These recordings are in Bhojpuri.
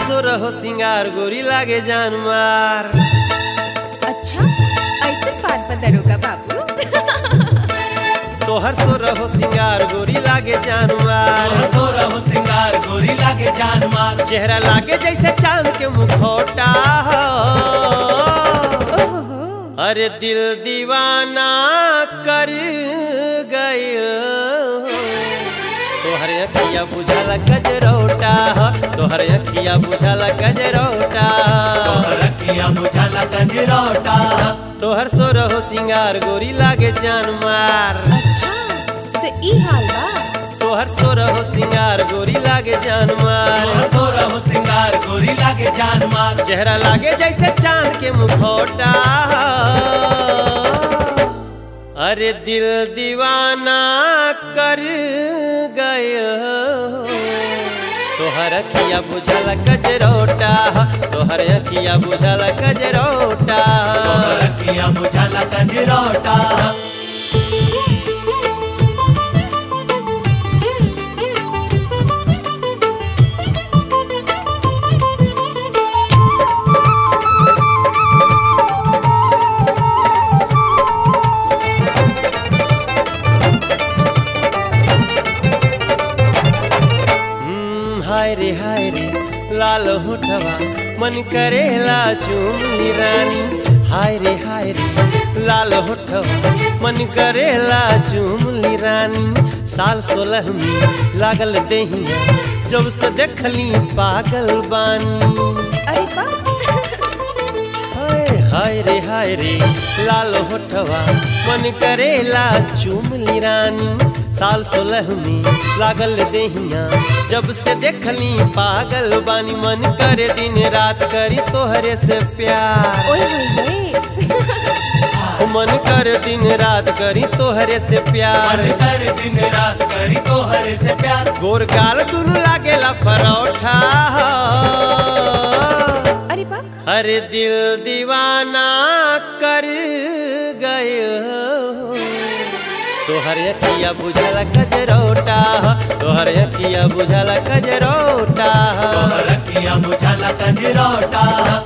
सोरहो सिंगार गोरी लागे जान मार। अच्छा ऐसे बात दरोगा बाबू। तोहर सोरहो सिंगार गोरी लागे जान मार। सोरहो सिंगार गोरी लागे जान मार। चेहरा लागे जैसे चांद के मुखौटा। ओहो अरे दिल दीवाना कर गइल। तोहर अखिया बुझाला गजरौटा। तोहर अखिया बुझाला गजरौटा। तोहर अखिया बुझाला गजरौटा। तोहर सोरहो सिंगार गोरी लागे जान मार। अच्छा तो ई हाल बा। तोहर सोरहो सिंगार गोरी लागे जान मार। सोरहो सिंगार गोरी लागे जान मार। चेहरा लागे जैसे चांद के मुखौटा। अरे दिल दीवाना कर गइल। तोहर अखिया बुझाला गजरौटा। तोहर अखिया बुझाला गजरौटा। तोहर अखिया बुझाला गजरौटा। हाय रे लाल होठवा मन करेला चुमली रानी। हाय रे लाल होठवा मन करेला चुमली रानी। साल 16 में लागल देहिया जब से देखली पागल बानी। अरे बा हाय रे लाल होठवा मन करेला चुमली रानी। साल 16 में लागल देहिया जब से देखली पागल बानी। मन करे दिन रात करी तोहरे से प्यार। ओए होए मन करे दिन रात करी तोहरे से प्यार। मन कर दिन रात करी तोहरे से प्यार। गोर गाल दुनु लागेला परोठा। अरे बा अरे दिल दीवाना कर गइल। तोहर अखिया बुझाला गजरौटा। तोहर अखिया बुझाला गजरौटा। तोहर अखिया बुझाला गजरौटा।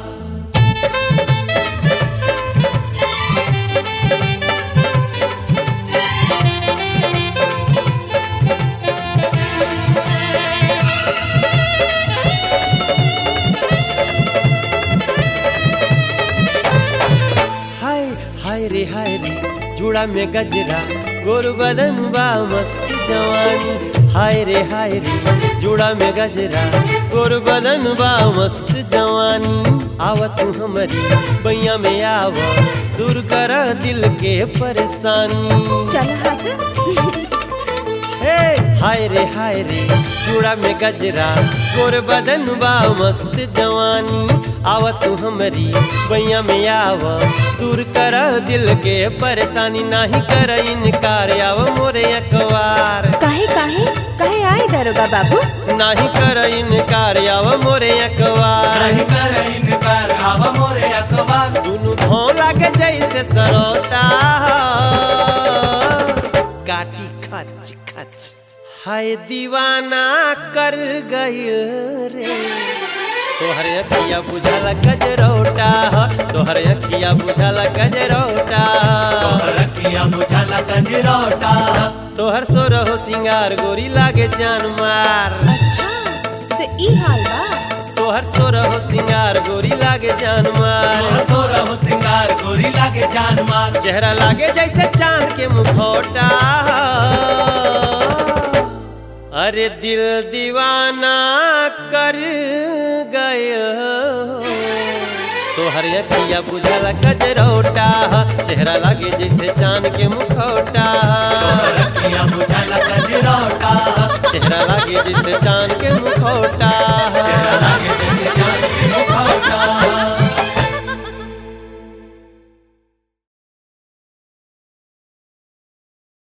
हाय रे जुड़ा में गजरा गोर बदन बा मस्त जवानी। हाय रे जुड़ा में गजरा गोर बदन बा मस्त जवानी। आवत हमरी बैया में आव दूर कर दिल के परेशानी। चल हाजा हाय रे जुड़ा में गजरा गोर बदन बा मस्त जवानी। आवत हमरी बैया में आव दूर कर दिल के परेशानी। नाही कर इनकार आव मोरे अखबार। काहे काहे काहे आए दरोगा बाबू। नाही कर इनकार आव मोरे अखबार। नहीं कर इनकार आव मोरे अखबार। दुनु भौं लागे जैसे सरोता। काटी खच खच हाय दीवाना कर गइल रे। तोहर अखिया बुझाला गजरौटा। तोहर अखिया बुझाला गजरौटा। तोहर अखिया बुझाला गजरौटा। तोहर सोरहो सिंगार गोरी लागे जान मार। अच्छा तो ई हाल बा। तोहर सोरहो सिंगार गोरी लागे जान मार। सोरहो सिंगार गोरी लागे जान मार। चेहरा लागे जैसे चांद के मुखौटा। अरे दिल दीवाना कर गइल। तोहर अखिया बुझाला गजरौटा। चेहरा लागे जैसे चांद के मुखौटा। तोहर अखिया बुझाला गजरौटा। चेहरा लागे जैसे चांद के मुखौटा।